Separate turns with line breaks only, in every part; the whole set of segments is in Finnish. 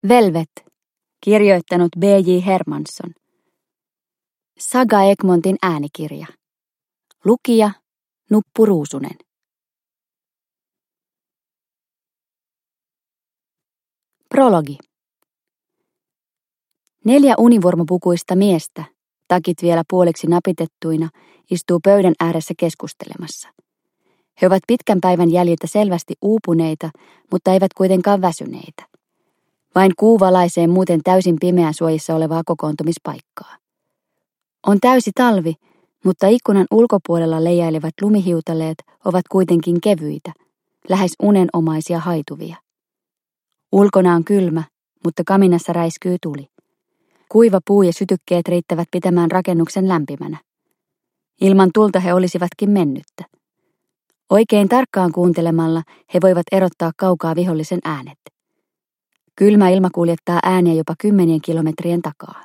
Velvet, kirjoittanut B.J. Hermansson. Saga Egmontin äänikirja. Lukija Nuppu Ruusunen. Prologi. 4 univormupukuista miestä, takit vielä puoliksi napitettuina, istuu pöydän ääressä keskustelemassa. He ovat pitkän päivän jäljiltä selvästi uupuneita, mutta eivät kuitenkaan väsyneitä. Vain kuu valaisee muuten täysin pimeän suojissa olevaa kokoontumispaikkaa. On täysi talvi, mutta ikkunan ulkopuolella leijailevat lumihiutaleet ovat kuitenkin kevyitä, lähes unenomaisia haituvia. Ulkona on kylmä, mutta kaminassa räiskyy tuli. Kuiva puu ja sytykkeet riittävät pitämään rakennuksen lämpimänä. Ilman tulta he olisivatkin mennyttä. Oikein tarkkaan kuuntelemalla he voivat erottaa kaukaa vihollisen äänet. Kylmä ilma kuljettaa ääniä jopa 10 kilometrien takaa.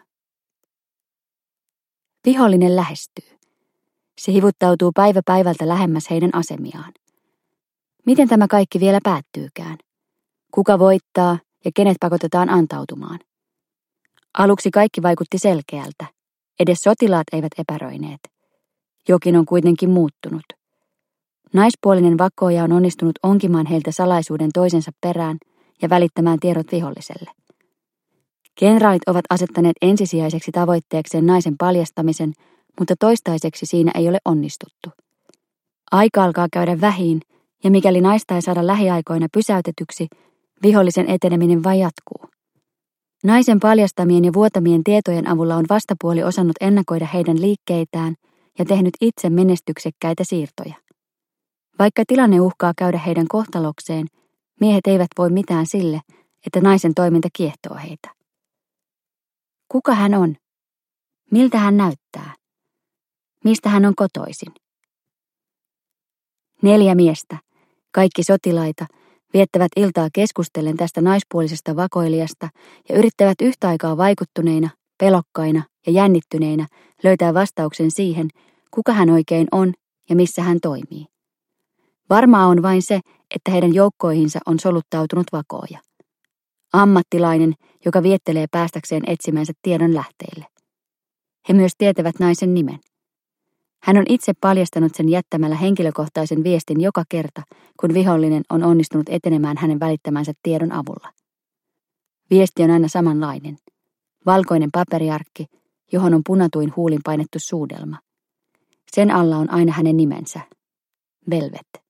Vihollinen lähestyy. Se hivuttautuu päivä päivältä lähemmäs heidän asemiaan. Miten tämä kaikki vielä päättyykään? Kuka voittaa ja kenet pakotetaan antautumaan? Aluksi kaikki vaikutti selkeältä. Edes sotilaat eivät epäröineet. Jokin on kuitenkin muuttunut. Naispuolinen vakoaja on onnistunut onkimaan heiltä salaisuuden toisensa perään ja välittämään tiedot viholliselle. Kenraalit ovat asettaneet ensisijaiseksi tavoitteekseen naisen paljastamisen, mutta toistaiseksi siinä ei ole onnistuttu. Aika alkaa käydä vähiin, ja mikäli naista ei saada lähiaikoina pysäytetyksi, vihollisen eteneminen vain jatkuu. Naisen paljastamien ja vuotamien tietojen avulla on vastapuoli osannut ennakoida heidän liikkeitään ja tehnyt itse menestyksekkäitä siirtoja. Vaikka tilanne uhkaa käydä heidän kohtalokseen, miehet eivät voi mitään sille, että naisen toiminta kiehtoo heitä. Kuka hän on? Miltä hän näyttää? Mistä hän on kotoisin? 4 miestä, kaikki sotilaita, viettävät iltaa keskustellen tästä naispuolisesta vakoilijasta ja yrittävät yhtä aikaa vaikuttuneina, pelokkaina ja jännittyneinä löytää vastauksen siihen, kuka hän oikein on ja missä hän toimii. Varmaa on vain se, että heidän joukkoihinsa on soluttautunut vakooja. Ammattilainen, joka viettelee päästäkseen etsimänsä tiedon lähteille. He myös tietävät naisen nimen. Hän on itse paljastanut sen jättämällä henkilökohtaisen viestin joka kerta, kun vihollinen on onnistunut etenemään hänen välittämänsä tiedon avulla. Viesti on aina samanlainen. Valkoinen paperiarkki, johon on punatuin huulin painettu suudelma. Sen alla on aina hänen nimensä. Velvet.